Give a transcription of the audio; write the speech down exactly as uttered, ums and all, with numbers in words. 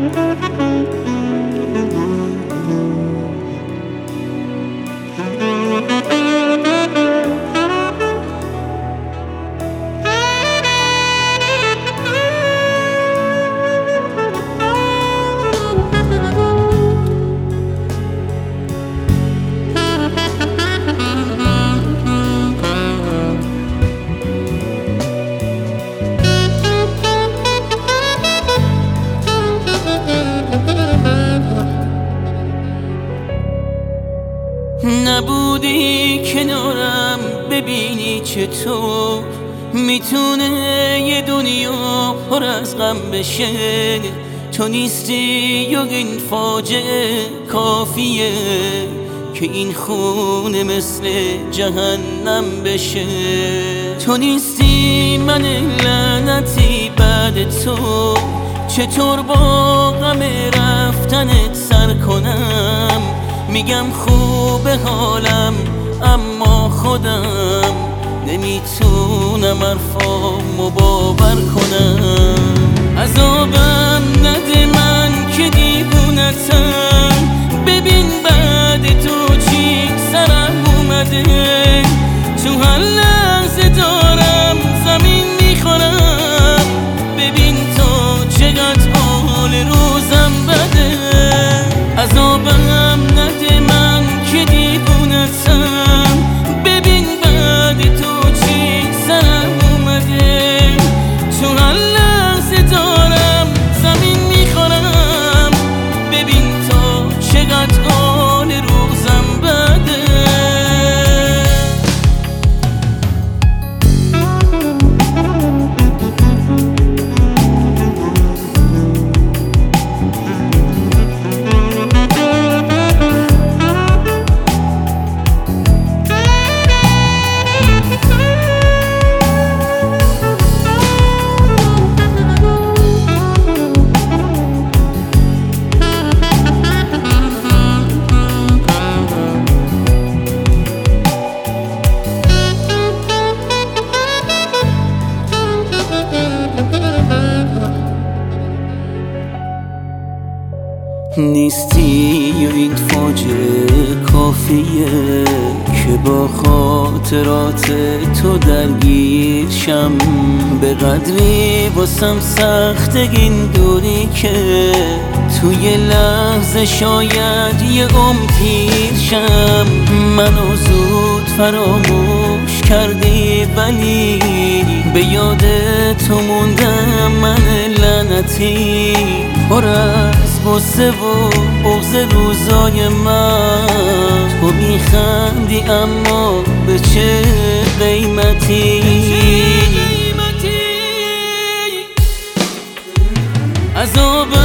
نبودی کنارم ببینی چطور میتونه یه دنیا پر از غم بشه. تو نیستی و این فاجعه کافیه که این خونه مثل جهنم بشه. تو نیستی من لعنتی بعد تو، چطور با غم رفتنت سر کنم؟ میگم خوبه حالم اما خودم نمیتونم حرفامو باور کنم. عذابم نده من که دیوونتم، ببین بعد تو چی سرم اومده. تو هر لحظه دارم زمین میخورم، ببین تو چقدر حال روزم بده. عذابم نده من که دیوونتم، ببین بعد تو چی سرم اومده. تو هر لحظه دارم زمین میخورم، ببین تو چقدر حال روزم بده. نیستی و این فاجعه کافیه که با خاطرات تو درگیر شم. به قدری واسم سخت این دوری که توی لحظه شاید یه عمر پیر شم. منو زود فراموش کردی ولی به یاد تو موندم من لعنتی، پر از غصه و بغض روزای من. تو میخندی اما به چه قیمتی؟ عذاب